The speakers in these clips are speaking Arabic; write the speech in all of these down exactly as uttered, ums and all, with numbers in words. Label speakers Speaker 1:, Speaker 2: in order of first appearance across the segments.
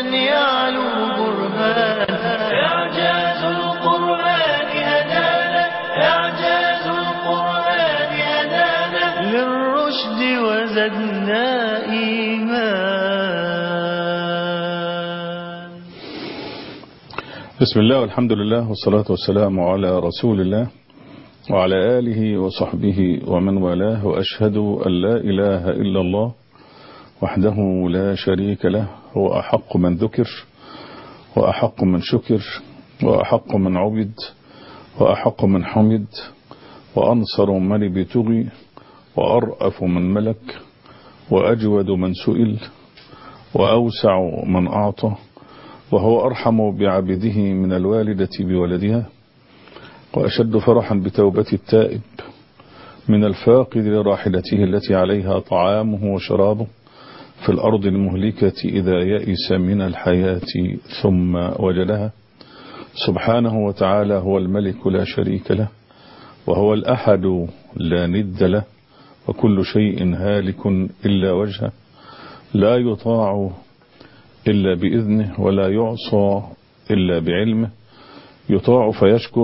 Speaker 1: يعلو برهان إعجاز القرآن هدانا إعجاز القرآن هدانا للرشد وزدنا إيمان.
Speaker 2: بسم الله والحمد لله والصلاة والسلام على رسول الله وعلى آله وصحبه ومن والاه، وأشهد أن لا إله إلا الله وحده لا شريك له، هو أحق من ذكر وأحق من شكر وأحق من عبد وأحق من حمد، وأنصر من ابتغي وأرأف من ملك وأجود من سئل وأوسع من أعطى، وهو أرحم بعبده من الوالدة بولدها، وأشد فرحا بتوبة التائب من الفاقد لراحلته التي عليها طعامه وشرابه في الأرض المهلكة إذا يئس من الحياة ثم وجدها. سبحانه وتعالى هو الملك لا شريك له، وهو الأحد لا ند له، وكل شيء هالك إلا وجهه، لا يطاع إلا بإذنه ولا يعصى إلا بعلمه، يطاع فيشكر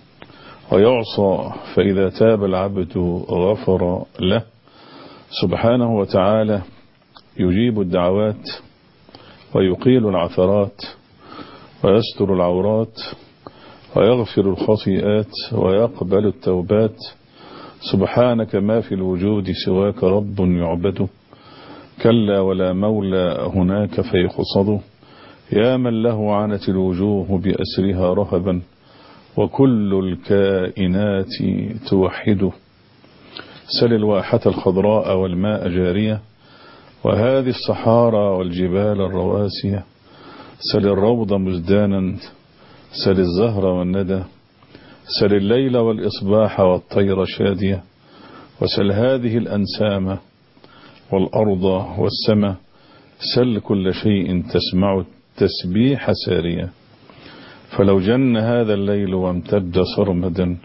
Speaker 2: ويعصى فإذا تاب العبد غفر له. سبحانه وتعالى يجيب الدعوات ويقيل العثرات ويستر العورات ويغفر الخطيئات ويقبل التوبات. سبحانك ما في الوجود سواك رب يعبد، كلا ولا مولى هناك فيقصد، يا من له عنت الوجوه بأسرها رهبا وكل الكائنات توحد. سل الواحة الخضراء والماء جارية وهذه الصحارى والجبال الرواسية، سل الروض مزدانا، سل الزهر والندى، سل الليل والإصباح والطير شادية، وسل هذه الأنسام والأرض والسماء، سل كل شيء تسمع التسبيح سارية. فلو جن هذا الليل وامتد صرمدا،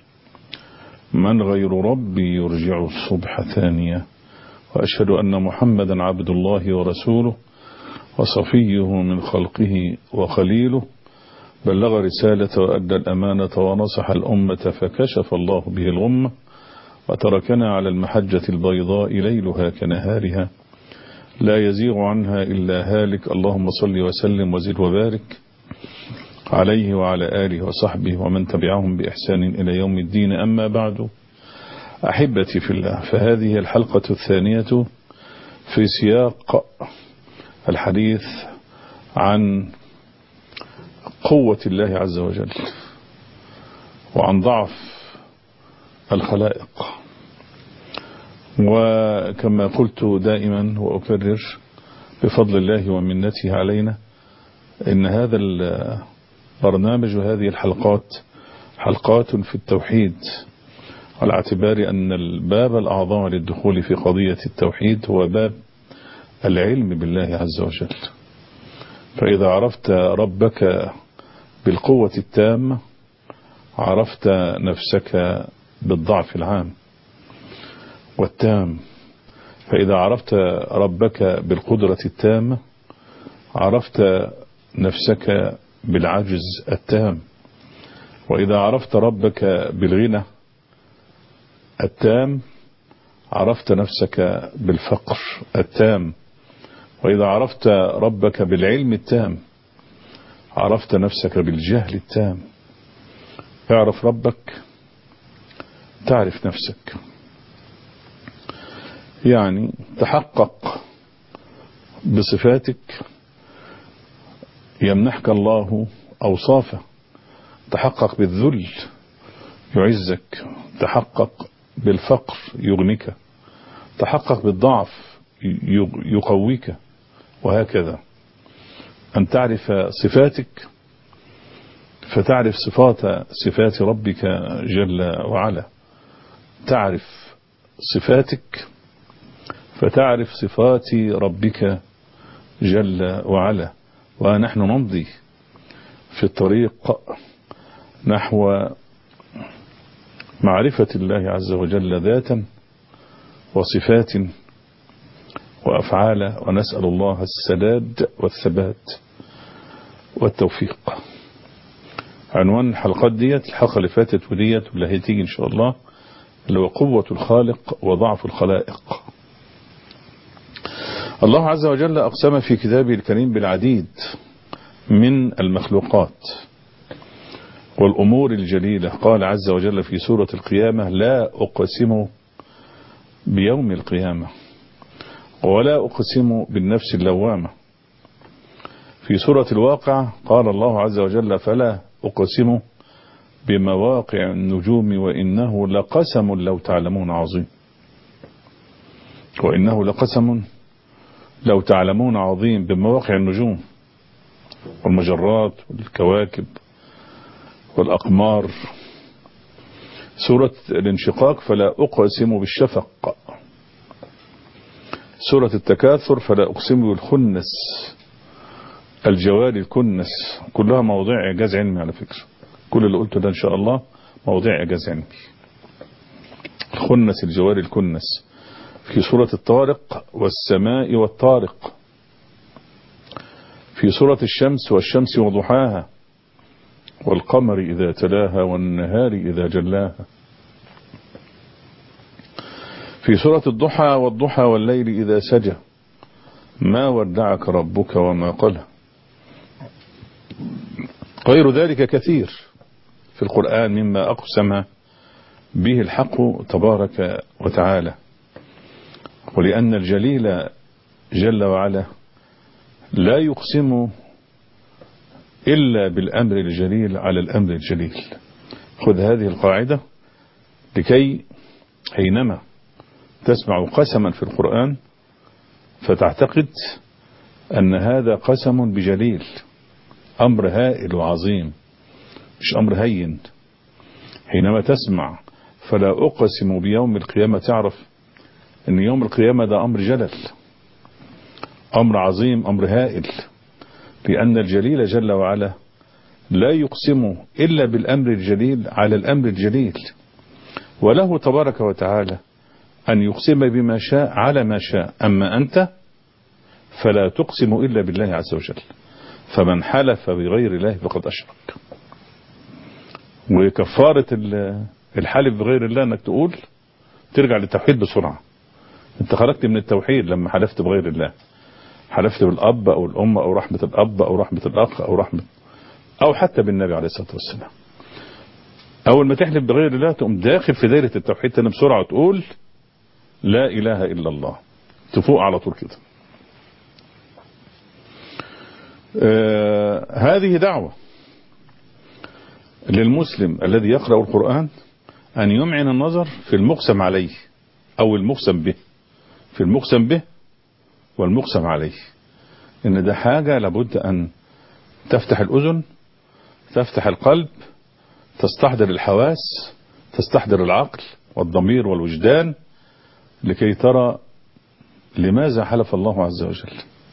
Speaker 2: من غير ربي يرجع الصبح ثانية. وأشهد أن محمدا عبد الله ورسوله وصفيه من خلقه وخليله، بلغ رسالة وأدى الأمانة ونصح الأمة فكشف الله به الغمة، وتركنا على المحجة البيضاء ليلها كنهارها لا يزيغ عنها إلا هالك. اللهم صل وسلم وزد وبارك عليه وعلى آله وصحبه ومن تبعهم بإحسان إلى يوم الدين. أما بعد، أحبتي في الله، فهذه الحلقة الثانية في سياق الحديث عن قوة الله عز وجل وعن ضعف الخلائق. وكما قلت دائما وأكرر، بفضل الله ومنته علينا، إن هذا البرنامج وهذه الحلقات حلقات في التوحيد، على اعتبار أن الباب الأعظم للدخول في قضية التوحيد هو باب العلم بالله عز وجل. فإذا عرفت ربك بالقوة التامة عرفت نفسك بالضعف العام والتام، فإذا عرفت ربك بالقدرة التامة عرفت نفسك بالعجز التام، وإذا عرفت ربك بالغنى التام عرفت نفسك بالفقر التام، وإذا عرفت ربك بالعلم التام عرفت نفسك بالجهل التام. اعرف ربك تعرف نفسك، يعني تحقق بصفاتك يمنحك الله أوصافه، تحقق بالذل يعزك، تحقق بالفقر يغنيك، تحقق بالضعف يقويك، وهكذا. أن تعرف صفاتك فتعرف صفات صفات ربك جل وعلا، تعرف صفاتك فتعرف صفات ربك جل وعلا. ونحن نمضي في الطريق نحو معرفة الله عز وجل ذاتا وصفات وأفعال، ونسأل الله السداد والثبات والتوفيق. عنوان الحلقات ديت الحلقة اللي فاتت وديت واللي هتيجي إن شاء الله اللي هو قوة الخالق وضعف الخلائق. الله عز وجل أقسم في كتابه الكريم بالعديد من المخلوقات والأمور الجليلة. قال عز وجل في سورة القيامة: لا أقسم بيوم القيامة ولا أقسم بالنفس اللوامة. في سورة الواقع قال الله عز وجل: فلا أقسم بمواقع النجوم وإنه لقسم لو تعلمون عظيم. وإنه لقسم لو تعلمون عظيم، بمواقع النجوم والمجرات والكواكب والأقمار. سورة الانشقاق: فلا أقسم بالشفق. سورة التكاثر: فلا أقسم بالخنس، الجوار الكنس. كلها مواضيع إعجاز علمي على فكرة، كل اللي قلته ده إن شاء الله مواضيع إعجاز علمي. الخنس، الجوار الكنس. في سورة الطارق: والسماء والطارق. في سورة الشمس: والشمس وضحاها والقمر إذا تلاها والنهار إذا جلاها. في سورة الضحى: والضحى والليل إذا سجى ما ودعك ربك وما قلى. غير ذلك كثير في القرآن مما أقسم به الحق تبارك وتعالى. ولأن الجليل جل وعلا لا يقسم إلا بالأمر الجليل على الأمر الجليل. خذ هذه القاعدة لكي حينما تسمع قسما في القرآن فتعتقد أن هذا قسم بجليل، أمر هائل وعظيم، مش أمر هين. حينما تسمع فلا أقسم بيوم القيامة تعرف أن يوم القيامة ده أمر جلل، أمر عظيم، أمر هائل، لأن الجليل جل وعلا لا يقسم إلا بالأمر الجليل على الأمر الجليل. وله تبارك وتعالى أن يقسم بما شاء على ما شاء. أما أنت فلا تقسم إلا بالله عز وجل، فمن حلف بغير الله فقد أشرك. وكفارة الحلف بغير الله أنك تقول ترجع للتوحيد بسرعة. أنت خرجت من التوحيد لما حلفت بغير الله، حلفت بالأب أو الأم أو رحمة الأب أو رحمة الأخ أو رحمة أو حتى بالنبي عليه الصلاة والسلام. أول ما تحلف بغير الله تقوم داخل في دائرة التوحيد تاني بسرعة وتقول لا إله إلا الله، تفوق على طول كده. آه هذه دعوة للمسلم الذي يقرأ القرآن أن يمعن النظر في المقسم عليه أو المقسم به، في المقسم به والمقسم عليه، إن ده حاجة لابد أن تفتح الأذن، تفتح القلب، تستحضر الحواس، تستحضر العقل والضمير والوجدان لكي ترى لماذا حلف الله عز وجل.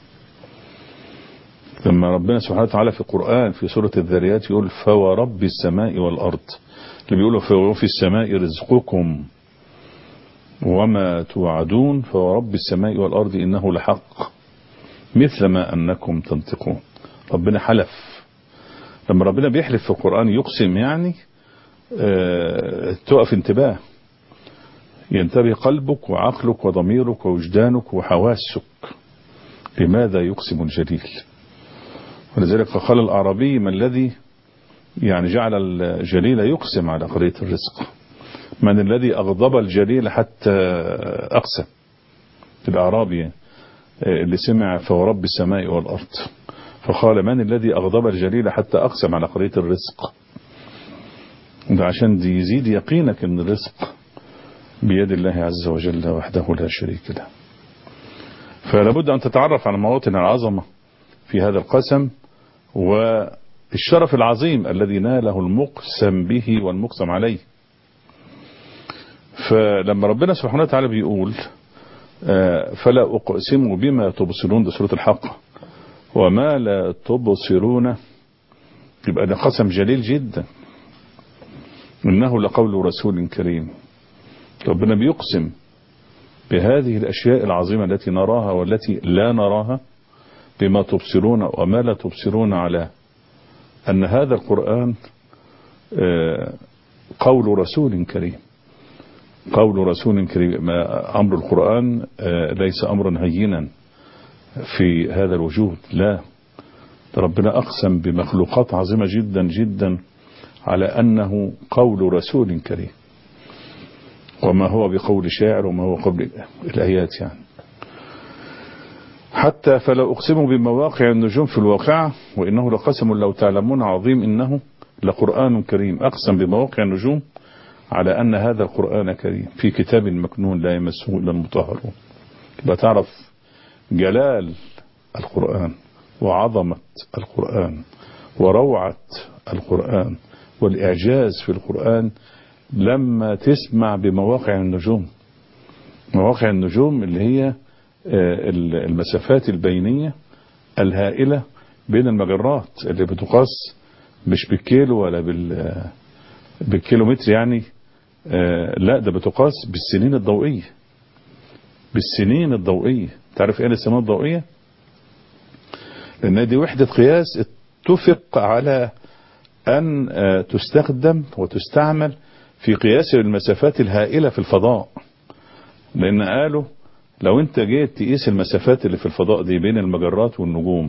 Speaker 2: لما ربنا سبحانه وتعالى في القرآن في سورة الذاريات يقول فورب السماء والأرض، اللي بيقولوا في السماء رزقكم وما توعدون فورب السماء والأرض إنه لحق مثل ما أنكم تنطقون. ربنا حلف. لما ربنا بيحلف في القرآن يقسم يعني اه تقف انتباه، ينتبه قلبك وعقلك وضميرك ووجدانك وحواسك لماذا يقسم الجليل. ولذلك قال الأعرابي: ما الذي يعني جعل الجليل يقسم على قضية الرزق؟ من الذي أغضب الجليل حتى أقسم؟ الأعرابي اللي سمع فورب السماء والأرض، فقال: من الذي أغضب الجليل حتى أقسم على قضية الرزق؟ ده عشان دي يزيد يقينك أن الرزق بيد الله عز وجل وحده لا شريك له. فلابد أن تتعرف على مواطن العظمة في هذا القسم والشرف العظيم الذي ناله المقسم به والمقسم عليه. فلما ربنا سبحانه وتعالى بيقول فلا أقسم بما تبصرون، ده سورة الحق، وما لا تبصرون، يبقى ده قسم جليل جدا، إنه لقول رسول كريم. ربنا بيقسم بهذه الأشياء العظيمة التي نراها والتي لا نراها، بما تبصرون وما لا تبصرون على أن هذا القرآن قول رسول كريم، قول رسول كريم. أمر القرآن ليس أمرا هينا في هذا الوجود، لا، ربنا أقسم بمخلوقات عظيمة جدا جدا على أنه قول رسول كريم، وما هو بقول شاعر وما هو قول الآيات يعني. حتى فلا أقسم بمواقع النجوم في الواقعة وإنه لقسم لو تعلمون عظيم إنه لقرآن كريم. أقسم بمواقع النجوم على أن هذا القرآن كريم في كتاب مكنون لا يمسه إلا المطهرون. يبقى تعرف جلال القرآن وعظمة القرآن وروعة القرآن والإعجاز في القرآن لما تسمع بمواقع النجوم. مواقع النجوم اللي هي المسافات البينية الهائلة بين المجرات اللي بتقاس مش بالكيلو ولا بال بالكيلومتر يعني، لا ده بتقاس بالسنين الضوئية، بالسنين الضوئية. تعرف ايه السنين الضوئية؟ لان دي وحدة قياس اتفق على ان تستخدم وتستعمل في قياس المسافات الهائلة في الفضاء. لان قالوا لو انت جيت تقيس المسافات اللي في الفضاء دي بين المجرات والنجوم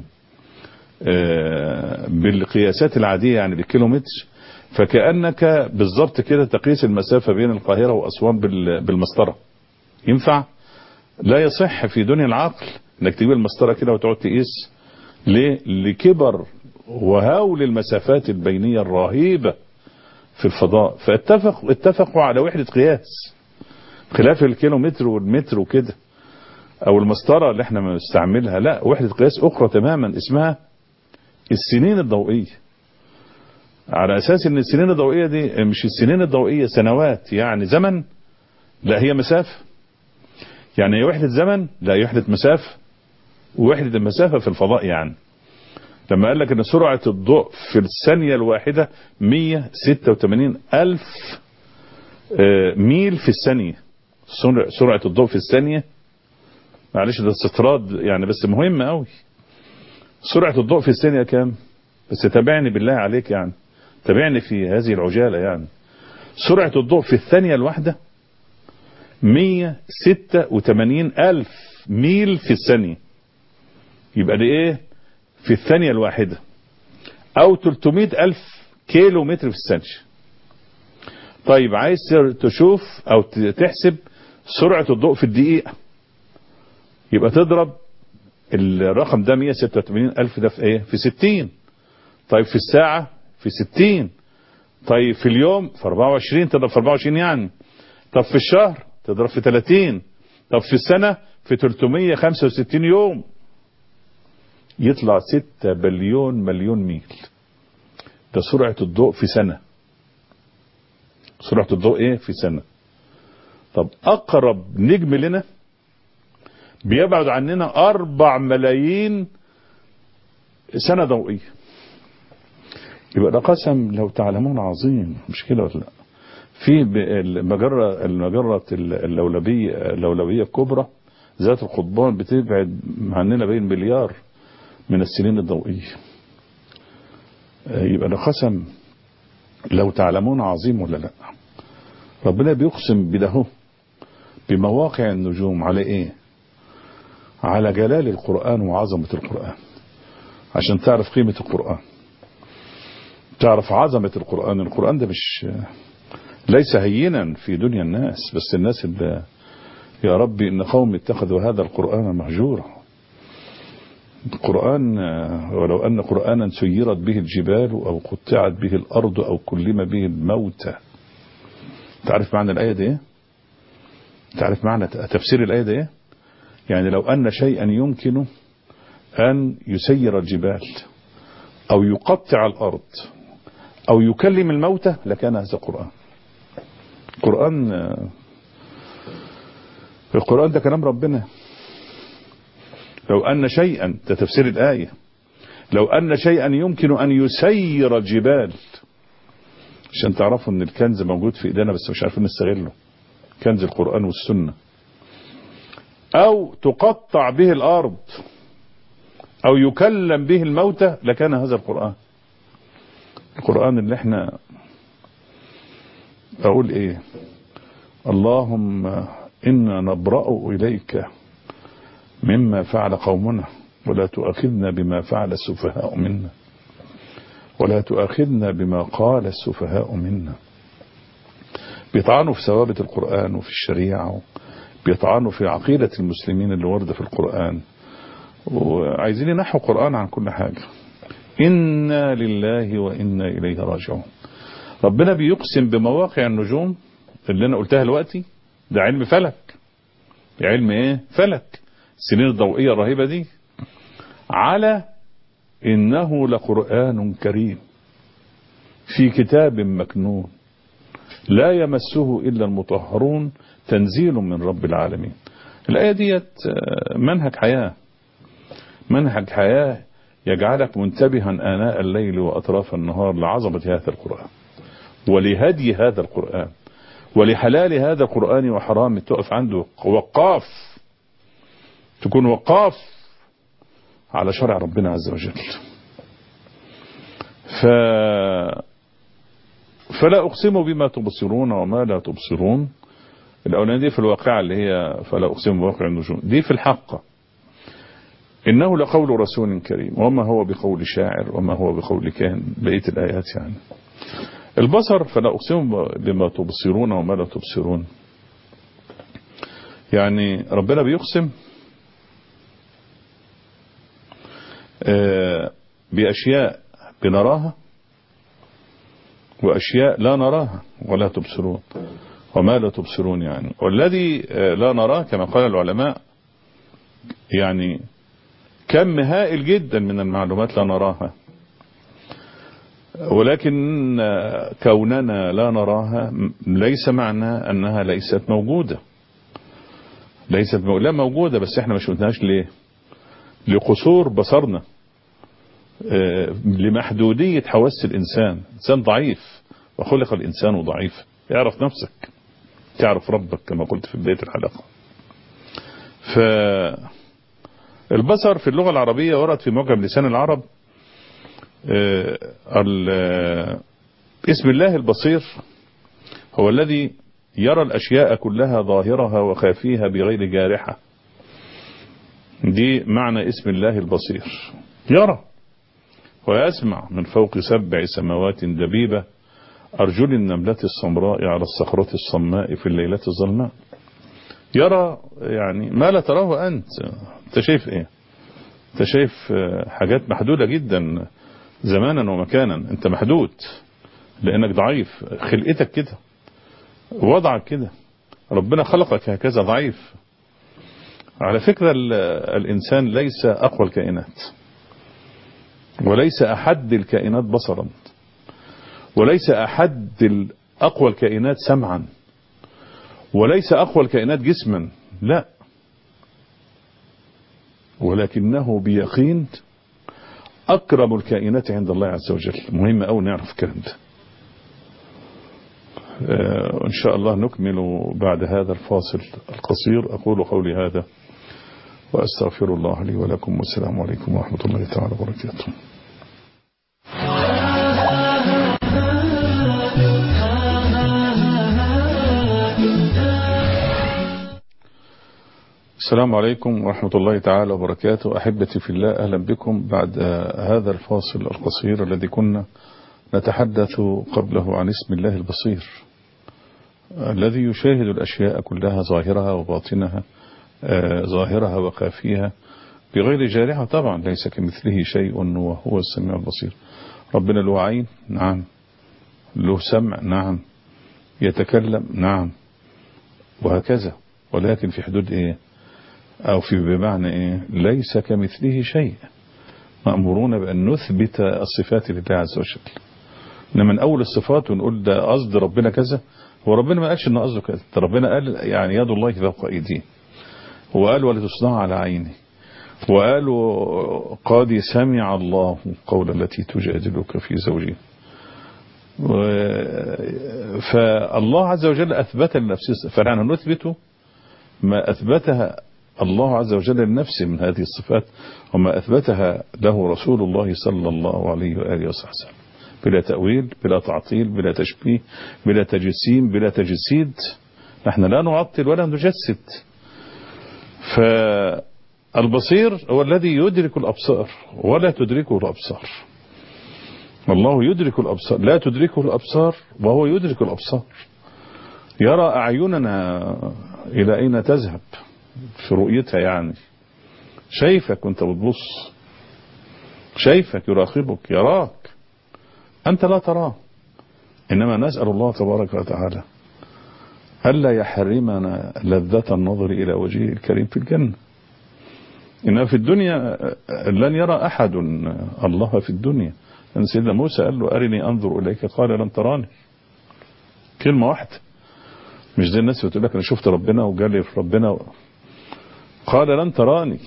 Speaker 2: بالقياسات العادية يعني بالكيلومتر، فكأنك بالضبط كده تقيس المسافة بين القاهرة وأسوان بالمسطرة. ينفع؟ لا يصح في دنيا العقل انك تجيب المسطرة كده وتقعد تقيس. ليه؟ لكبر وهول المسافات البينية الرهيبة في الفضاء. فاتفقوا اتفقوا على وحدة قياس خلاف الكيلومتر والمتر وكده او المسطرة اللي احنا بنستعملها. لا، وحدة قياس اخرى تماما اسمها السنين الضوئية، على اساس ان السنين الضوئية دي مش السنين الضوئية سنوات يعني زمن، لا هي مسافة. يعني هي وحدة زمن، لا هي وحدة مسافة. ووحدة المسافة في الفضاء يعني لما قال لك ان سرعة الضوء في الثانية الواحدة مية وستة وثمانين ألف ميل في الثانية. سرعة الضوء في الثانية، معلش ده استطراد يعني بس مهم قوي. سرعة الضوء في الثانية كام؟ بس تابعني بالله عليك يعني، تابعني في هذه العجالة يعني. سرعة الضوء في الثانية الواحدة مية وستة وثمانين ألف ميل في الثانية. يبقى دي ايه في الثانية الواحدة؟ او ثلاثمائة ألف كيلو متر في الثانية. طيب عايز تشوف او تحسب سرعة الضوء في الدقيقة، يبقى تضرب الرقم ده مية وستة وثمانين ألف ده في ايه؟ في ستين. طيب في الساعة في ستين. طيب في اليوم في أربعة وعشرين، تضرب في أربعة وعشرين يعني. طب في الشهر تضرب في ثلاثين. طب في السنة في ثلاثمائة وخمسة وستين يوم. يطلع ستة بليون مليون ميل. ده سرعة الضوء في سنة. سرعة الضوء ايه في سنة. طب اقرب نجم لنا بيبعد عننا أربع ملايين سنة ضوئية. يبقى ده قسم لو تعلمون عظيم، مش كده ولا لا؟ في المجرة المجرة اللولبية اللولبية الكبرى ذات القطبان بتبعد عننا بين مليار من السنين الضوئية. يبقى ده قسم لو تعلمون عظيم ولا لا؟ ربنا بيقسم بده بمواقع النجوم على ايه؟ على جلال القرآن وعظمة القرآن، عشان تعرف قيمة القرآن، تعرف عظمة القرآن. القرآن ده مش ليس هينا في دنيا الناس، بس الناس اللي يا ربي إن قوم اتخذوا هذا القرآن مهجورا. القرآن ولو أن قرآنا سيرت به الجبال أو قطعت به الأرض أو كلم به الموتى. تعرف معنى الآية دي؟ تعرف معنى تفسير الآية دي؟ يعني لو أن شيئا يمكن أن يسير الجبال أو يقطع الأرض أو يكلم الموتى لكان هذا القرآن. القرآن القرآن ده كلام ربنا. لو أن شيئا، ده تفسير الآية، لو أن شيئا يمكن أن يسير الجبال، عشان تعرفوا أن الكنز موجود في إيدينا بس مش عارفين نستغله، كنز القرآن والسنة. أو تقطع به الأرض أو يكلم به الموتى لكان هذا القرآن. القرآن اللي احنا اقول ايه، اللهم إنا نبرأ إليك مما فعل قومنا ولا تؤاخذنا بما فعل السفهاء منا ولا تؤاخذنا بما قال السفهاء منا. بيطعنوا في ثوابت القرآن وفي الشريعة، بيطعنوا في عقيدة المسلمين اللي ورد في القرآن، وعايزين ينحوا القرآن عن كل حاجة. إنا لله وإنا إليه راجعون. ربنا بيقسم بمواقع النجوم اللي أنا قلتها دلوقتي، ده علم فلك، علم ايه فلك، السنين الضوئية الرهيبة دي، على إنه لقرآن كريم في كتاب مكنون لا يمسه إلا المطهرون تنزيل من رب العالمين. الآية ديت منهج حياة، منهج حياة يجعلك منتبها آناء الليل وأطراف النهار لعظمة هذا القرآن ولهدي هذا القرآن ولحلال هذا القرآن وحرام، تقف عنده وقاف، تكون وقاف على شرع ربنا عز وجل. ف... فلا أقسم بما تبصرون وما لا تبصرون. الأولانية دي في الواقع اللي هي فلا أقسم بواقع النجوم، دي في الحق. إنه لقول رسول كريم وما هو بقول شاعر وما هو بقول كاهن، بقية الآيات يعني. البصر فلا أقسم بما تبصرون وما لا تبصرون، يعني ربنا بيقسم بأشياء بنراها وأشياء لا نراها ولا تبصرون وما لا تبصرون، يعني والذي لا نراه كما قال العلماء يعني كم هائل جدا من المعلومات لا نراها، ولكن كوننا لا نراها ليس معنى أنها ليست موجودة، ليست موجودة. لا موجودة، بس احنا ما شفناهاش ليه؟ لقصور بصرنا، لمحدودية حواس الإنسان. إنسان ضعيف وخلق الإنسان ضعيف. اعرف نفسك تعرف ربك كما قلت في بداية الحلقة. فالبصر في اللغة العربية ورد في معجم لسان العرب اسم الله البصير هو الذي يرى الأشياء كلها ظاهرها وخافيها بغير جارحة. دي معنى اسم الله البصير، يرى ويسمع من فوق سبع سماوات دبيبة أرجل النملة السمراء على الصخرة الصماء في الليلة الظلماء. يرى يعني ما لا تراه أنت. أنت شايف إيه؟ أنت شايف حاجات محدودة جدا زمانا ومكانا. أنت محدود لأنك ضعيف، خلقتك كده، وضعك كده، ربنا خلقك هكذا ضعيف. على فكرة الإنسان ليس أقوى الكائنات، وليس أحد الكائنات بصرا، وليس أحد أقوى الكائنات سمعا، وليس أقوى الكائنات جسما، لا، ولكنه بيقين أكرم الكائنات عند الله عز وجل. مهم أوي نعرف الكلام ده. آه إن شاء الله نكمل بعد هذا الفاصل القصير. أقول قولي هذا وأستغفر الله لي ولكم، والسلام عليكم ورحمة الله تعالى وبركاته. السلام عليكم ورحمة الله تعالى وبركاته. أحبتي في الله، أهلا بكم بعد هذا الفاصل القصير الذي كنا نتحدث قبله عن اسم الله البصير الذي يشاهد الأشياء كلها ظاهرها وباطنها، ظاهرها وخافيها بغير جارحة. طبعا ليس كمثله شيء وهو السميع البصير. ربنا له عين، نعم، له سمع، نعم، يتكلم، نعم، وهكذا، ولكن في حدود ايه، او في بمعنى ايه، ليس كمثله شيء. مأمورون بأن نثبت الصفات لله عز وجل. إنما من أول الصفات ونقول ده قصد ربنا كذا، هو ربنا ما قالش إنه قصده كذا. ربنا قال يعني يد الله فوق أيديه، وقال ولتصنع على عيني، وقالوا قد سمع الله قول التي تجادلك في زوجها. فالله عز وجل أثبت لنفسه، فنحن نثبت ما أثبتها الله عز وجل لنفسه من هذه الصفات، وما أثبتها له رسول الله صلى الله عليه وآله وسلم بلا تأويل، بلا تعطيل، بلا تشبيه، بلا تجسيم، بلا تجسيد. نحن لا نعطل ولا نجسد. فالبصير هو الذي يدرك الأبصار ولا تدركه الأبصار. والله يدرك الأبصار، لا تدركه الأبصار وهو يدرك الأبصار. يرى أعيننا إلى أين تذهب في رؤيتها، يعني شايفك وانت بتبص، شايفك، يراقبك، يراك، أنت لا تراه. إنما نسأل الله تبارك وتعالى ألا يحرمنا لذة النظر إلى وجهه الكريم في الجنة. إنما في الدنيا لن يرى أحد الله في الدنيا. لأن سيدنا موسى قال له أرني أنظر إليك، قال لن تراني. كلمة واحدة. مش زي الناس بتقول لك أنا شفت ربنا وجالي في ربنا، قال لن تراني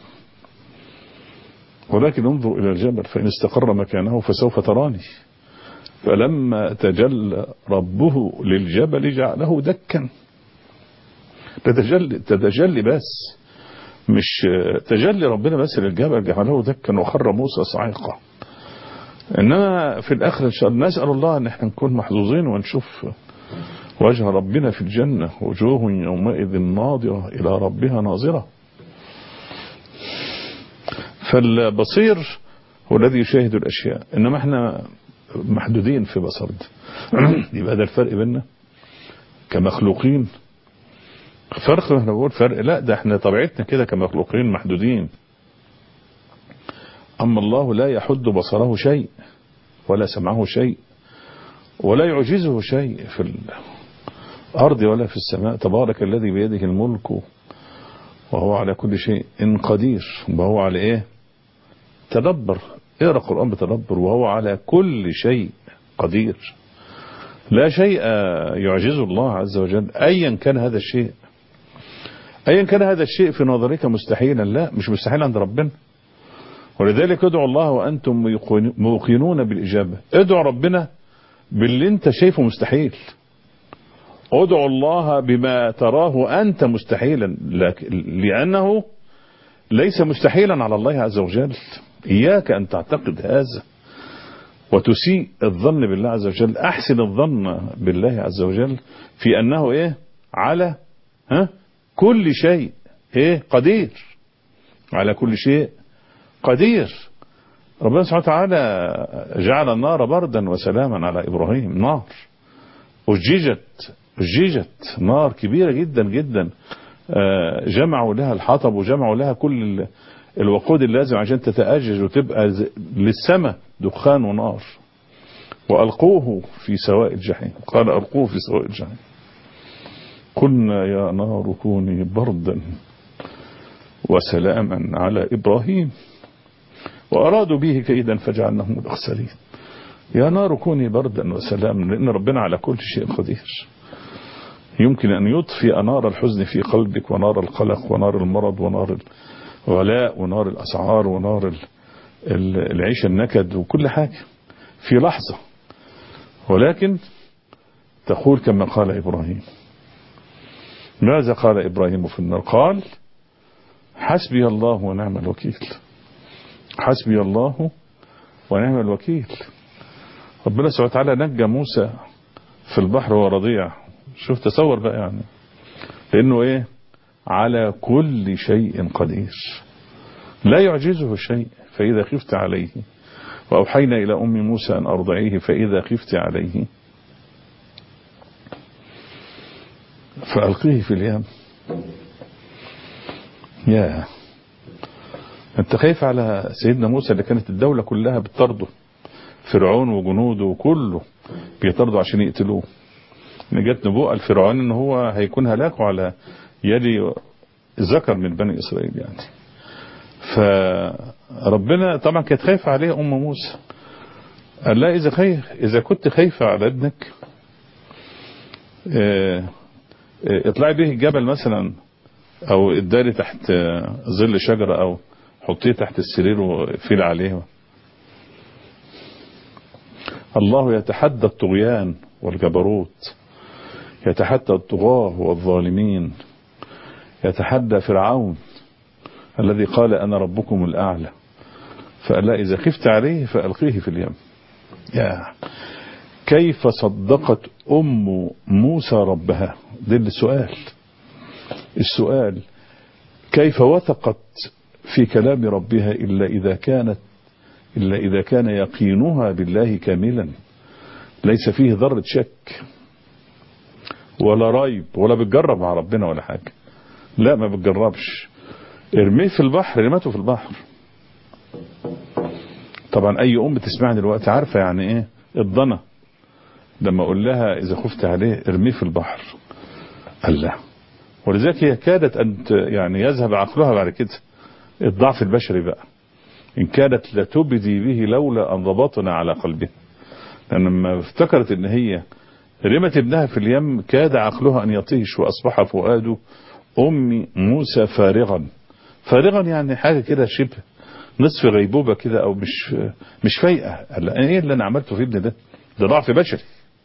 Speaker 2: ولكن انظر إلى الجبل فإن استقر مكانه فسوف تراني. فلما تجلى ربه للجبل جعله دكا. تتجلي, تتجلي بس، مش تجلي ربنا بس للجبل جعله دكا وخر موسى صعيقا. إنما في الآخر إن شاء الله نسأل الله أن احنا نكون محظوظين ونشوف وجه ربنا في الجنة، وجوه يومئذ ناظرة إلى ربها ناظرة. فالبصير هو الذي يشاهد الأشياء، إنما احنا محدودين في بصرنا. يبقى ده الفرق بيننا كمخلوقين. فرق، احنا بقول فرق، لا ده احنا طبيعتنا كده كمخلوقين محدودين. أما الله لا يحد بصره شيء ولا سمعه شيء ولا يعجزه شيء في الأرض ولا في السماء. تبارك الذي بيده الملك وهو على كل شيء إن قدير. وهو على إيه؟ تدبر، اقرأ القرآن بتدبر. وهو على كل شيء قدير. لا شيء يعجز الله عز وجل أيا كان هذا الشيء. أيا كان هذا الشيء في نظرك مستحيلا، لا مش مستحيل عند ربنا. ولذلك ادعوا الله وأنتم موقنون بالإجابة. ادعوا ربنا باللي انت شايفه مستحيل. ادعوا الله بما تراه أنت مستحيلا، لأنه ليس مستحيلا على الله عز وجل. إياك أن تعتقد هذا وتسيء الظن بالله عز وجل. أحسن الظن بالله عز وجل في أنه إيه؟ على ها كل شيء إيه؟ قدير. على كل شيء قدير. ربنا سبحانه وتعالى جعل النار بردا وسلاما على إبراهيم. نار أججت أججت نار كبيرة جدا جدا، جمعوا لها الحطب وجمعوا لها كل الوقود اللازم عشان تتأجج وتبقى للسماء دخان ونار. وألقوه في سواء الجحيم. قال ألقوه في سواء الجحيم. قلنا يا نار كوني بردا وسلاما على إبراهيم وأرادوا به كيدا فجعلناهم الأخسرين. يا نار كوني بردا وسلاما، لأن ربنا على كل شيء قدير. يمكن أن يطفئ نار الحزن في قلبك ونار القلق ونار المرض ونار الغلاء ونار الأسعار ونار العيش النكد وكل حاجة في لحظة. ولكن تقول كما قال إبراهيم. ماذا قال إبراهيم في النار؟ قال حسبي الله ونعم الوكيل. حسبي الله ونعم الوكيل. ربنا سبحانه وتعالى نجى موسى في البحر ورضيع. شوف تصور بقى يعني، لأنه إيه؟ على كل شيء قدير لا يعجزه شيء. فإذا خفت عليه وأوحينا إلى أم موسى أن أرضعيه فإذا خفت عليه فألقيه في اليم. يا أنت خايف على سيدنا موسى اللي كانت الدولة كلها بتطرده، فرعون وجنوده وكله بيطردوا عشان يقتلوه. جت نبوءة الفرعون ان هو هيكون هلاكه على يد ذكر من بني إسرائيل يعني. فربنا طبعا كانت خايفة عليه أم موسى. قال لا إذا خايف إذا كنت خايفة على ابنك اه اه اطلعي به الجبل مثلا، أو اداري تحت ظل شجرة، أو حطيه تحت السرير وفيل عليه. الله يتحدى الطغيان والجبروت، يتحدى الطغاة والظالمين، يتحدى فرعون الذي قال أنا ربكم الأعلى. فقال لا إذا خفت عليه فألقيه في اليم. يا كيف صدقت أم موسى ربها؟ ده السؤال. السؤال كيف وثقت في كلام ربها إلا إذا كانت إلا إذا كان يقينها بالله كاملا ليس فيه ذرة شك ولا ريب، ولا بتجرب مع ربنا ولا حاجة. لا ما بتجربش، ارميه في البحر، رمته في البحر. طبعا أي أم تسمعني دلوقتي عارفة يعني إيه الضنا، لما أقول لها إذا خفت عليه ارميه في البحر. الله. ولذلك هي كادت أن يعني يذهب عقلها بعد كده. الضعف البشري بقى، إن كانت لتبدي به لولا أن ربطنا على قلبها. لأن لما افتكرت إن هي رمت ابنها في اليم كاد عقلها أن يطيش، وأصبح فؤاد أم موسى فارغا. فارغا يعني حاجة كده شبه نصف غيبوبة كده، أو مش مش فايقة. إيه اللي أنا عملته في ابني ده؟ ده ضعف بشري.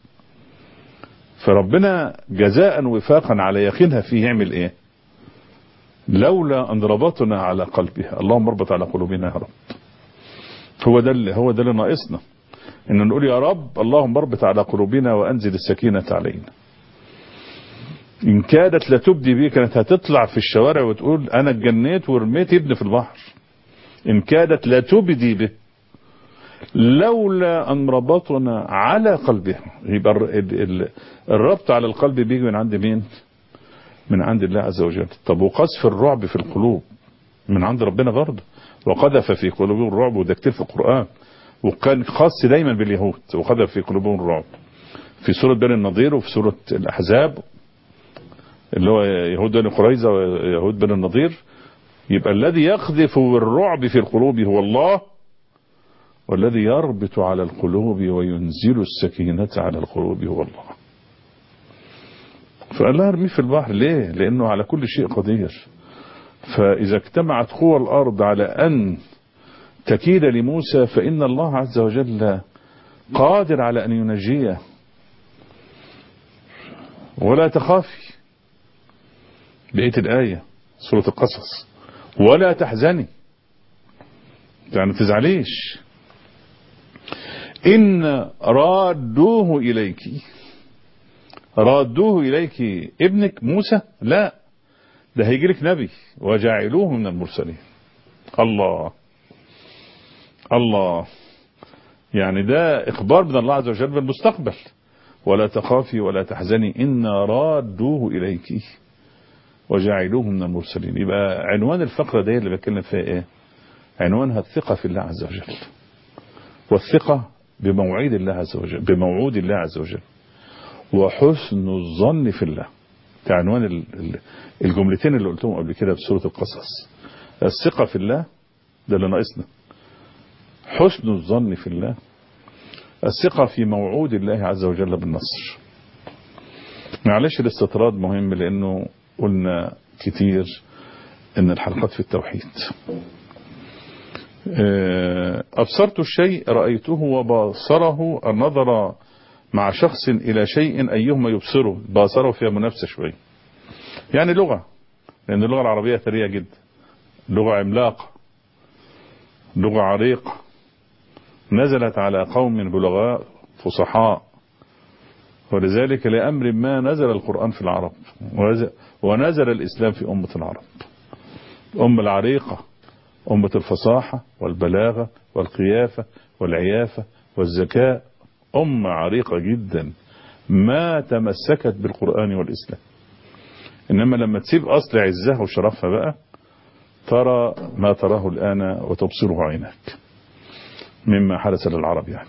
Speaker 2: فربنا جزاء وفاقا على يقينها فيه يعمل إيه؟ لولا أن ربطنا على قلبها. اللهم اربط على قلوبنا يا رب. هو ده اللي هو ده اللي ناقصنا، إن نقول يا رب اللهم اربط على قلوبنا وأنزل السكينة علينا. إن كادت لتبدي بيه، كانت هتطلع في الشوارع وتقول أنا اتجنيت ورميت ابني في البحر. إن كادت لتبدي به لولا أن ربطنا على قلبها. يبقى الربط على القلب بيجي من عند مين؟ من عند الله عز وجل. طب وقذف الرعب في القلوب من عند ربنا برضه. وقذف في قلوبهم الرعب، وده كتير في القرآن، وكان خاص دايما باليهود. وقذف في قلوبهم الرعب في سورة بني النضير، وفي سورة الأحزاب اللي هو يهود بني قريظة ويهود بني النضير. يبقى الذي يقذف الرعب في القلوب هو الله، والذي يربط على القلوب وينزل السكينة على القلوب هو الله. فقال لها ارميه في البحر. ليه؟ لأنه على كل شيء قدير. فإذا اجتمعت قوى الأرض على أن تكيد لموسى فإن الله عز وجل قادر على أن ينجيه. ولا تخافي، بقية الآية سورة القصص، ولا تحزني، يعني تزعليش، إن رادوه إليك. رادوه إليك ابنك موسى؟ لا، ده هيجي لك نبي وجعلوه من المرسلين. الله الله. يعني ده إخبار من الله عز وجل بالمستقبل. ولا تخافي ولا تحزني إن رادوه إليك وجعلوه من المرسلين. يبقى عنوان الفقرة دي اللي بتكلم فيها إيه؟ عنوانها الثقة في الله عز وجل، والثقة بموعد الله عز وجل، بموعود الله عز وجل، وحسن الظن في الله. كعنوان الجملتين اللي قلتهم قبل كده في سورة القصص. الثقة في الله ده اللي ناقصنا، حسن الظن في الله، الثقة في موعود الله عز وجل بالنصر. معلش الاستطراد مهم، لأنه قلنا كتير ان الحلقات في التوحيد. أبصرت الشيء رأيته وبصره النظر مع شخص إلى شيء أيهما يبصره. باصره فيها منافسة شوية، يعني لغة، لأن اللغة العربية ثرية جدا، لغة عملاقة، لغة عريقة، نزلت على قوم بلغاء فصحاء. ولذلك لأمر ما نزل القرآن في العرب، ونزل الإسلام في أمة العرب، أم العريقة، أمة الفصاحة والبلاغة والقيافة والعيافة والذكاء، أمة عريقة جدا ما تمسكت بالقرآن والإسلام. إنما لما تسيب أصل عزها وشرفها بقى ترى ما تراه الآن وتبصره عينك مما حدث للعرب. يعني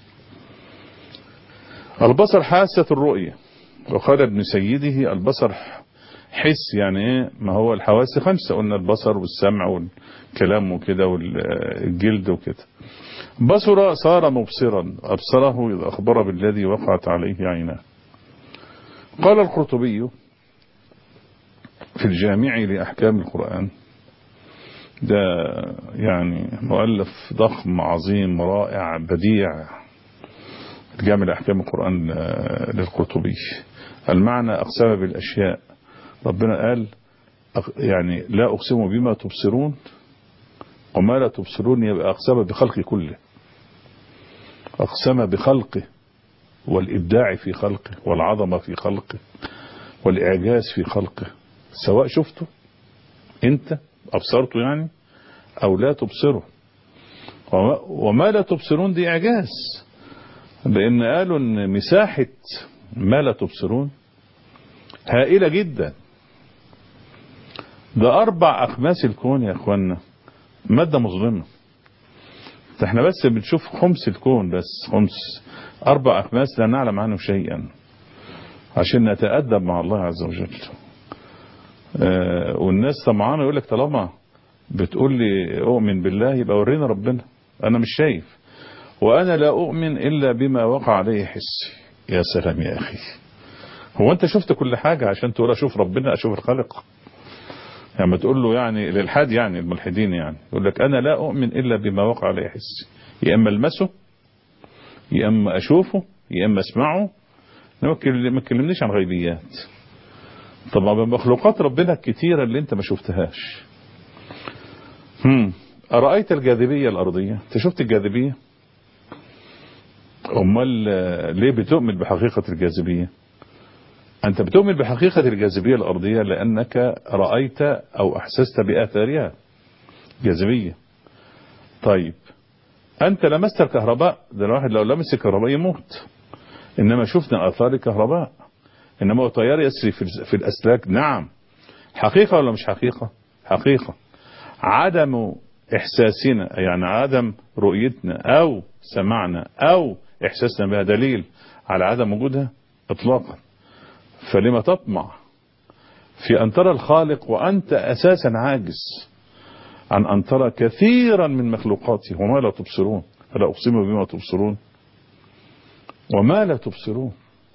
Speaker 2: البصر حاسة الرؤية، وقال ابن سيده البصر حس. يعني ايه؟ ما هو الحواس خمسة، قلنا البصر والسمع والكلام وكده والجلد وكده. بصر صار مبصرا، أبصره إذ أخبر بالذي وقعت عليه عيناه. قال القرطبي في الجامع لأحكام القرآن، ده يعني مؤلف ضخم عظيم رائع بديع، الجامع لأحكام القرآن للقرطبي. المعنى أقسم بالأشياء، ربنا قال يعني لا أقسم بما تبصرون وما لا تبصرون، يبقى أقسم بخلق كله. أقسم بخلقه والإبداع في خلقه والعظمة في خلقه والإعجاز في خلقه، سواء شفته أنت أبصرته يعني أو لا تبصره. وما لا تبصرون دي إعجاز، لأن قالوا أن مساحة ما لا تبصرون هائلة جدا. ده أربع أخماس الكون يا أخوانا مادة مظلمة. احنا بس بنشوف خمس الكون، بس خمس أربع أخماس لا نعلم عنه شيئا عشان نتأدب مع الله عز وجل. آه والناس طمعانة يقول لك طالما بتقول لي أؤمن بالله يبقى ورينا ربنا. أنا مش شايف، وأنا لا أؤمن إلا بما وقع عليه حسي. يا سلام يا أخي، هو أنت شفت كل حاجة عشان تقول أشوف ربنا أشوف الخالق؟ يعني ما تقول له يعني للحاد يعني الملحدين يعني يقول لك أنا لا أؤمن إلا بما وقع عليه حسي، يا إما ألمسه يا إما أشوفه يا إما أسمعه. ما تكلمنيش عن غيبيات. طبعا مخلوقات ربنا الكتيرة اللي أنت ما شفتهاش. هم أرأيت الجاذبية الأرضية؟ أنت شفت الجاذبية؟ أمال ليه بتؤمن بحقيقة الجاذبية؟ أنت بتؤمن بحقيقة الجاذبية الأرضية لأنك رأيت أو أحسست بآثارها جاذبية. طيب أنت لمست الكهرباء، ده الواحد لو لمس الكهرباء يموت، إنما شفنا آثار الكهرباء، إنما هو تيار يسري في الأسلاك. نعم، حقيقة ولا مش حقيقة؟ حقيقة. عدم إحساسنا يعني عدم رؤيتنا أو سمعنا أو إحساسنا بها دليل على عدم وجودها إطلاقا. فلما تطمع في أن ترى الخالق وأنت أساسا عاجز عن أن ترى كثيرا من مخلوقاته؟ وما لا تبصرون، فلا أقسم بما تبصرون وما لا تبصرون.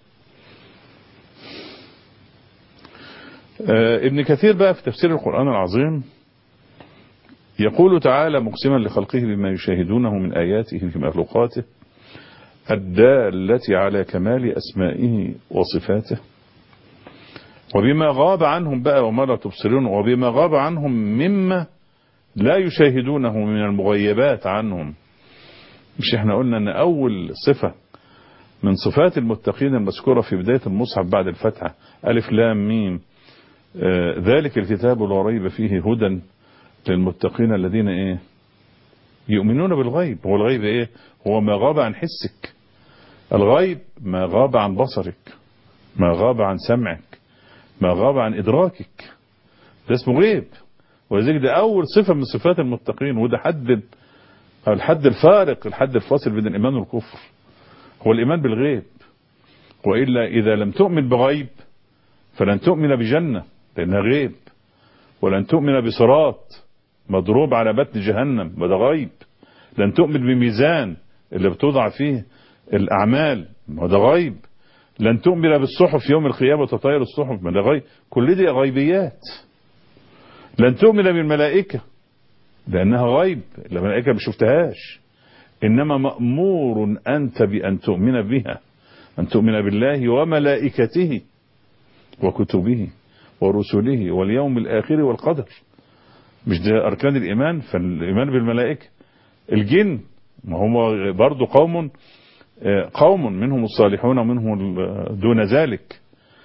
Speaker 2: آه ابن كثير بقى في تفسير القرآن العظيم يقول تعالى مقسما لخلقه بما يشاهدونه من آياته في مخلوقاته الدالة على كمال أسمائه وصفاته، وبما غاب عنهم بقى وما لا تبصرون، وبما غاب عنهم مما لا يشاهدونه من المغيبات عنهم. مش احنا قلنا ان اول صفة من صفات المتقين المذكورة في بداية المصحف بعد الفتحة ألف لام ميم آه ذلك الكتاب لا ريب فيه هدى للمتقين الذين ايه يؤمنون بالغيب. هو الغيب ايه؟ هو ما غاب عن حسك. الغيب ما غاب عن بصرك، ما غاب عن سمعك، ما غاب عن إدراكك، ده اسمه غيب. ولذلك ده أول صفة من صفات المتقين، وده حد الحد الفارق الحد الفاصل بين الإيمان والكفر، هو الإيمان بالغيب. وإلا إذا لم تؤمن بغيب فلن تؤمن بجنة لأنها غيب، ولن تؤمن بصراط مضروب على بطن جهنم وده غيب، لن تؤمن بميزان اللي بتوضع فيه الأعمال وده غيب، لن تؤمن بالصحف يوم القيامة وتطير الصحف ما ده غيب. كل دي غيبيات. لن تؤمن بالملائكة لأنها غيب، الملائكة ما شفتهاش، إنما مأمور أنت بأن تؤمن بها، أن تؤمن بالله وملائكته وكتبه ورسله واليوم الآخر والقدر. مش ده أركان الإيمان؟ فالإيمان بالملائكة. الجن ما هم برضو قوم قوم منهم الصالحون ومنهم دون ذلك.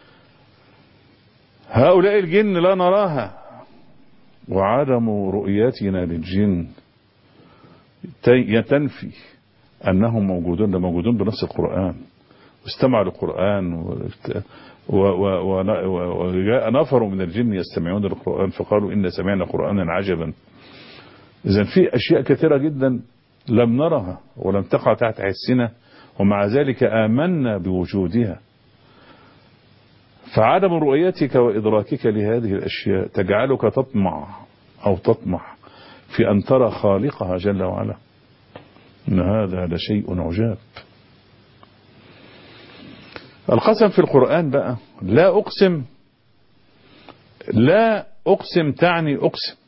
Speaker 2: هؤلاء الجن لا نراها، وعدم رؤيتنا للجن تنفي أنهم موجودون. ده موجودون بنص القرآن، واستمعوا للقرآن وجاء نفر من الجن يستمعون للقرآن فقالوا إن سمعنا قرآنا عجبا. إذن في أشياء كثيرة جدا لم نرها ولم تقع تحت حسنا، ومع ذلك آمنا بوجودها. فعدم رؤيتك وإدراكك لهذه الأشياء تجعلك تطمع أو تطمح في أن ترى خالقها جل وعلا. إن هذا لشيء عجاب. القسم في القرآن بقى لا أقسم، لا أقسم تعني أقسم،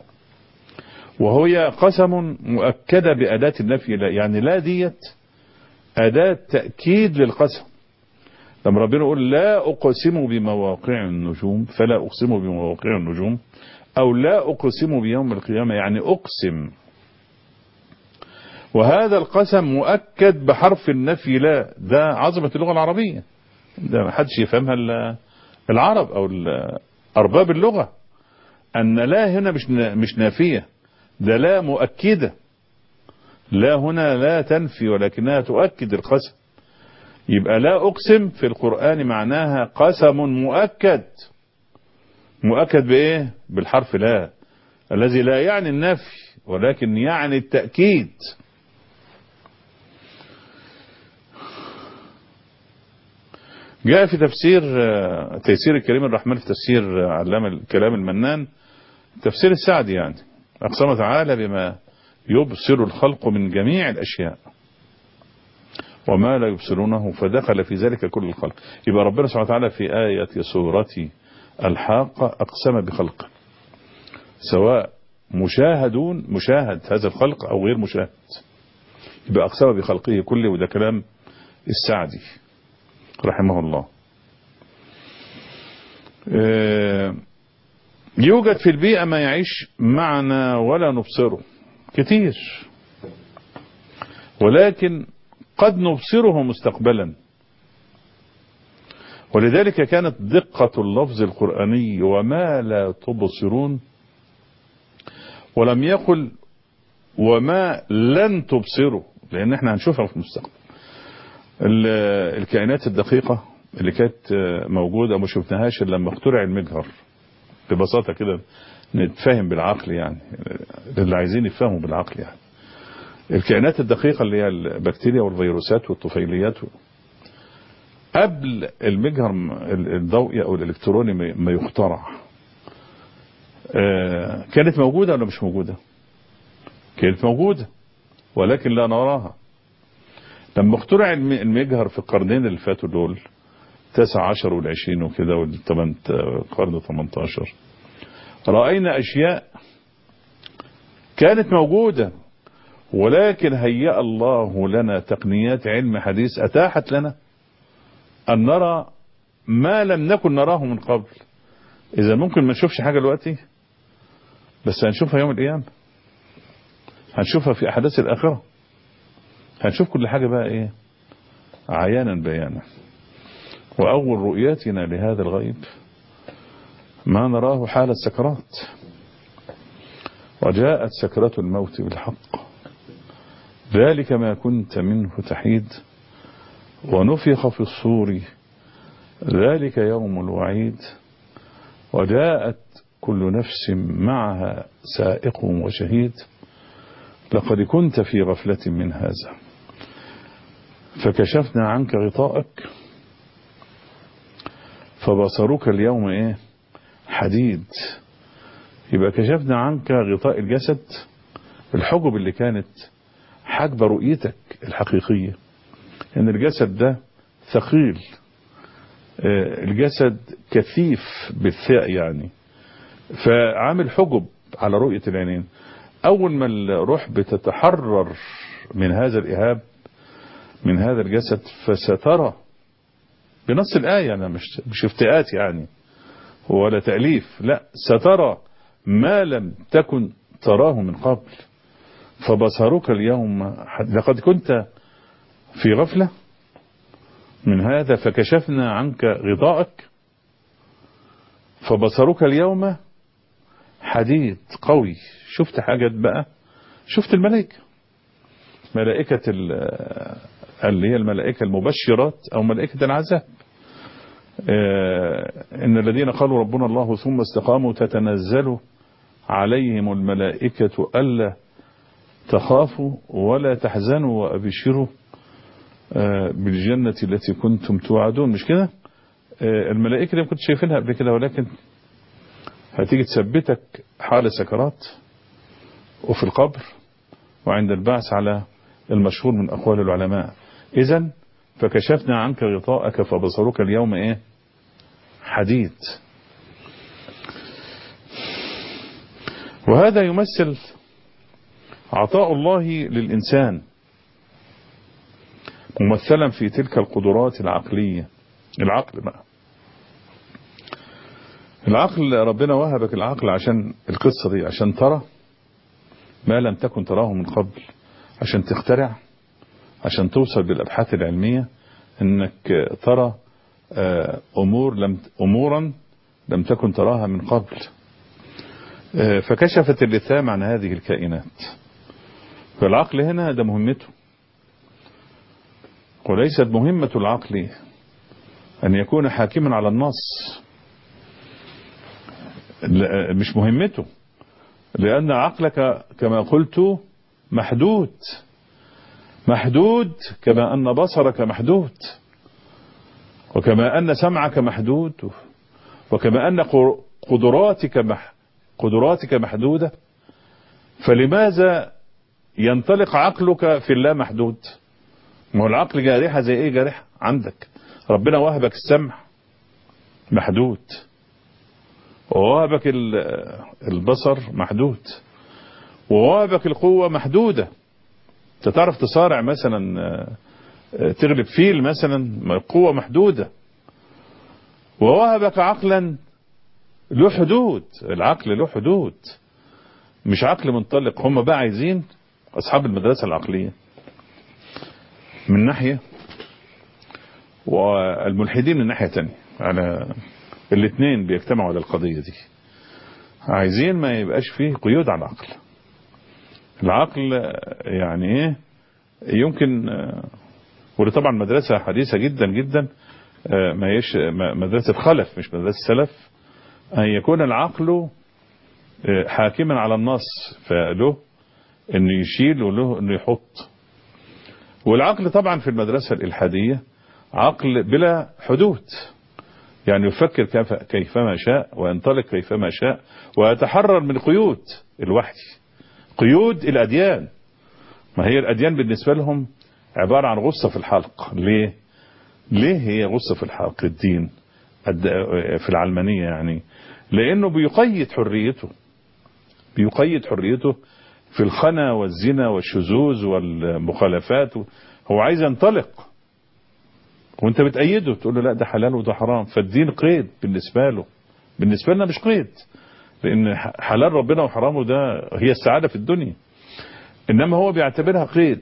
Speaker 2: وهي قسم مؤكدة بأداة النفي. لا يعني لا ديت أداة تأكيد للقسم. لما ربنا يقول لا أقسم بمواقع النجوم فلا أقسم بمواقع النجوم، أو لا أقسم بيوم القيامة يعني أقسم. وهذا القسم مؤكد بحرف النفي لا. ده عظمة اللغة العربية، ده ما حدش يفهمها العرب أو أرباب اللغة، أن لا هنا مش مش نافية، ده لا مؤكدة. لا هنا لا تنفي ولكنها تؤكد القسم. يبقى لا أقسم في القرآن معناها قسم مؤكد. مؤكد بإيه؟ بالحرف لا، الذي لا يعني النفي ولكن يعني التأكيد. جاء في تفسير تيسير الكريم الرحمن في تفسير علام الكلام المنان، تفسير السعدي يعني، أقسم تعالى بما يبصر الخلق من جميع الأشياء وما لا يبصرونه فدخل في ذلك كل الخلق. يبقى ربنا سبحانه وتعالى في آية سورة الحاقة أقسم بخلقه، سواء مشاهدون مشاهد هذا الخلق أو غير مشاهد، يبقى أقسم بخلقه كله. وده كلام السعدي رحمه الله. يوجد في البيئة ما يعيش معنا ولا نبصره كتير، ولكن قد نبصره مستقبلا. ولذلك كانت دقة اللفظ القرآني وما لا تبصرون، ولم يقل وما لن تبصروا، لأن احنا هنشوفها في المستقبل. الكائنات الدقيقة اللي كانت موجودة ما شفناهاش إلا لما اخترع المجهر. ببساطة كده نتفهم بالعقل يعني، اللي عايزين يفهموا بالعقل يعني. الكائنات الدقيقة اللي هي البكتيريا والفيروسات والطفيليات قبل المجهر الضوئي أو الإلكتروني ما يخترع كانت موجودة ولا مش موجودة؟ كانت موجودة ولكن لا نراها. لما اخترع المجهر في القرنين اللي فاتوا دول، تسع عشر والعشرين وكده والقرن ثمانتاشر، رأينا أشياء كانت موجودة، ولكن هيأ الله لنا تقنيات علم حديث أتاحت لنا أن نرى ما لم نكن نراه من قبل. إذا ممكن ما نشوفش حاجة دلوقتي، بس هنشوفها يوم القيامة، هنشوفها في أحداث الآخرة، هنشوف كل حاجة بقى إيه عيانا بيانا. وأول رؤياتنا لهذا الغيب ما نراه حال السكرات، وجاءت سكرة الموت بالحق ذلك ما كنت منه تحيد ونفخ في الصور ذلك يوم الوعيد وجاءت كل نفس معها سائق وشهيد لقد كنت في غفلة من هذا فكشفنا عنك غطاءك فبصرك اليوم ايه حديد. يبقى كشفنا عنك غطاء الجسد، الحجب اللي كانت حجب رؤيتك الحقيقية، ان الجسد ده ثقيل، الجسد كثيف بالثاء يعني، فعامل حجب على رؤية العينين. اول ما الروح بتتحرر من هذا الإهاب من هذا الجسد فسترى بنص الآية، أنا مش مش افتئات يعني ولا تأليف، لا، سترى ما لم تكن تراه من قبل فبصرك اليوم لقد كنت في غفلة من هذا فكشفنا عنك غطاءك فبصرك اليوم حديد قوي. شفت حاجات بقى، شفت الملائكة، ملائكة اللي هي الملائكة المبشرات أو ملائكة العذاب. إن الذين قالوا ربنا الله ثم استقاموا تتنزل عليهم الملائكة ألا تخافوا ولا تحزنوا وأبشروا بالجنة التي كنتم توعدون. مش كده؟ الملائكة اللي كنت شايفينها قبل كده، ولكن هتيجي تثبتك حال سكرات وفي القبر وعند البعث على المشهور من أقوال العلماء. إذن فكشفنا عنك غطاءك فبصرك اليوم إيه حديد. وهذا يمثل عطاء الله للإنسان ممثلا في تلك القدرات العقلية. العقل بقى، العقل ربنا وهبك العقل عشان القصة دي، عشان ترى ما لم تكن تراه من قبل، عشان تخترع، عشان توصل بالأبحاث العلمية انك ترى امور لم امورا لم تكن تراها من قبل. فكشفت اللثام عن هذه الكائنات. فالعقل هنا ده مهمته، وليست مهمة العقل أن يكون حاكما على النص، مش مهمته، لأن عقلك كما قلت محدود، محدود كما أن بصرك محدود، وكما أن سمعك محدود، وكما أن قدراتك مح قدراتك محدودة. فلماذا ينطلق عقلك في الله محدود؟ ما هو العقل جارحة زي ايه جارحة عندك؟ ربنا وهبك السمع محدود، ووهبك البصر محدود، ووهبك القوة محدودة. انت تعرف تصارع مثلا، تغلب فيل مثلا، القوة محدودة. ووهبك عقلا له حدود، العقل له حدود، مش عقل منطلق. هم بقى عايزين أصحاب المدرسة العقلية من ناحية، والملحدين من ناحية تانية، على الاثنين بيجتمعوا على القضية دي. عايزين ما يبقاش فيه قيود على العقل. العقل يعني ايه يمكن، ودي طبعا مدرسة حديثة جدا جدا، ما يش مدرسة خلف مش مدرسة سلف، أن يكون العقل حاكما على النص، فله انه يشيل وله انه يحط. والعقل طبعا في المدرسة الإلحادية عقل بلا حدود، يعني يفكر كيف كيفما شاء، وينطلق كيفما شاء، ويتحرر من قيود الوحي، قيود الأديان. ما هي الأديان بالنسبة لهم عبارة عن غصة في الحلق. ليه ليه هي غصة في الحلق الدين في العلمانية؟ يعني لأنه بيقيد حريته، بيقيد حريته في الخنا والزنا والشذوذ والمخالفات. هو عايز ينطلق وانت بتأيده، تقول له لا ده حلال وده حرام. فالدين قيد بالنسبة له، بالنسبة لنا مش قيد، لأن حلال ربنا وحرامه ده هي السعادة في الدنيا، إنما هو بيعتبرها قيد.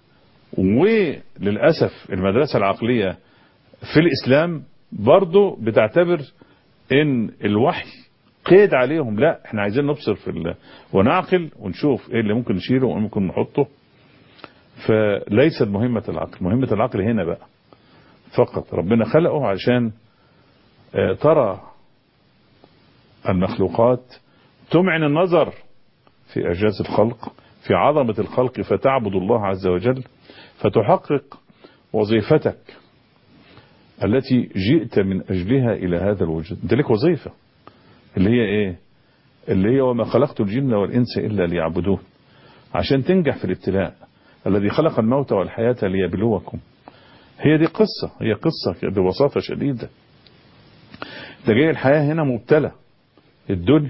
Speaker 2: وللأسف المدرسة العقلية في الإسلام برضو بتعتبر إن الوحي قيد عليهم. لا، احنا عايزين نبصر في الله ونعقل ونشوف ايه اللي ممكن نشيله وايه ممكن نحطه. فليست مهمة العقل، مهمة العقل هنا بقى فقط ربنا خلقه عشان ترى المخلوقات، تمعن النظر في إعجاز الخلق، في عظمة الخلق، فتعبد الله عز وجل، فتحقق وظيفتك التي جئت من أجلها إلى هذا الوجود. انت لك وظيفة اللي هي ايه؟ اللي هي وما خلقت الجن والإنس إلا ليعبدون، عشان تنجح في الابتلاء. الذي خلق الموت والحياة ليبلوكم. هي دي قصة، هي قصة ببساطة شديدة. ده جاي الحياة هنا مبتلى. الدنيا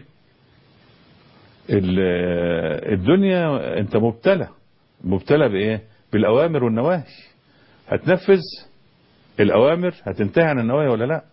Speaker 2: الدنيا انت مبتلى، مبتلى بايه؟ بالأوامر والنواهي. هتنفذ الأوامر، هتنتهي عن النواهي ولا لا؟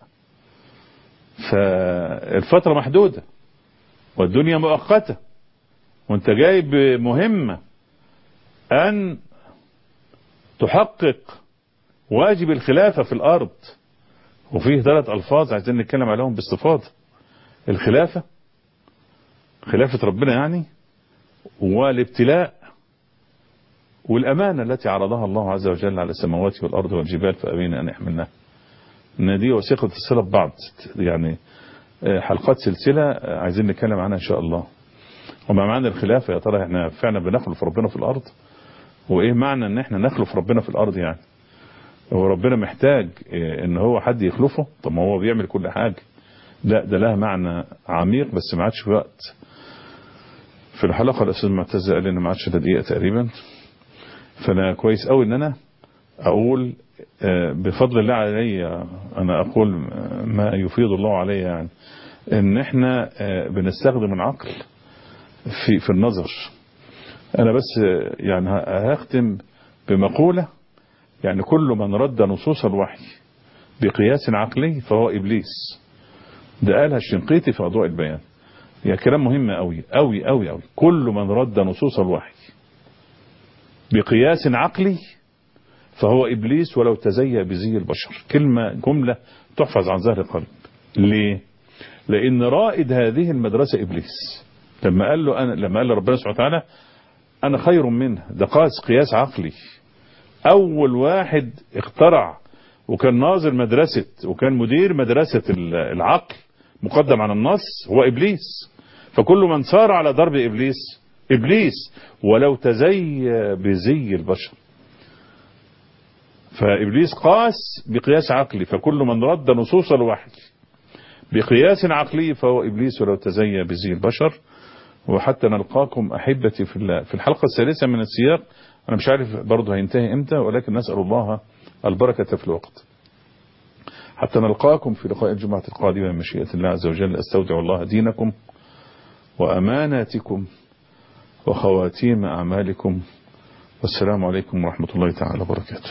Speaker 2: فالفترة محدودة والدنيا مؤقتة، وانت جاي بمهمة أن تحقق واجب الخلافة في الأرض. وفيه ثلاث ألفاظ عايزين نتكلم عليهم باستفاضة: الخلافة، خلافة ربنا يعني، والابتلاء، والأمانة التي عرضها الله عز وجل على السماوات والأرض والجبال فأبين أن يحملنها. إن دي وثيقة الصلة ببعض، يعني حلقات سلسلة عايزين نتكلم عنها إن شاء الله. وما معنى الخلافة يا ترى؟ احنا فعلا بنخلف ربنا في الأرض؟ وإيه معنى إن احنا نخلف ربنا في الأرض؟ يعني هو ربنا محتاج إن هو حد يخلفه؟ طب ما هو بيعمل كل حاجة. لا، ده لها معنى عميق، بس ما عادش في وقت. في الحلقة الأستاذ معتز قال لنا ما عادش ده دقيقة تقريبا، فأنا كويس قوي إن أنا أقول بفضل الله علي، أنا أقول ما يفيض الله علي، يعني إن إحنا بنستخدم العقل في في النظر. أنا بس يعني هختم بمقولة، يعني كل من رد نصوص الوحي بقياس عقلي فهو إبليس. ده قالها الشنقيطي في أضواء البيان. هي كلام مهم قوي قوي قوي قوي. كل من رد نصوص الوحي بقياس عقلي فهو إبليس ولو تزيى بزي البشر. كلمة جملة تحفظ عن ظهر قلب. ليه؟ لأن رائد هذه المدرسة إبليس. لما قال له أنا لما قال ربنا سبحانه وتعالى أنا خير منه، ده قاس قياس عقلي. أول واحد اخترع وكان ناظر مدرسة وكان مدير مدرسة العقل مقدم على النص هو إبليس. فكل من سار على ضرب إبليس إبليس ولو تزي بزي البشر. فإبليس قاس بقياس عقلي، فكل من رد نصوص الوحي بقياس عقلي فهو إبليس ولو تزي بزي البشر. وحتى نلقاكم أحبتي في الله في الحلقة الثالثة من السياق. أنا مش عارف برضه هينتهي إمتى، ولكن نسأل الله البركة في الوقت. حتى نلقاكم في لقاء الجمعة القادمة من مشيئة الله عز وجل. أستودع الله دينكم وأماناتكم وخواتيم أعمالكم، والسلام عليكم ورحمة الله تعالى وبركاته.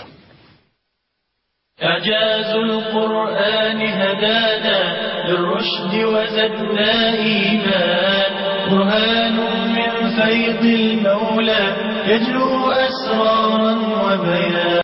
Speaker 1: إعجاز القرآن هدانا للرشد وزدنا إيمان، برهان من فيض المولى يجلو أسرارا وبيان.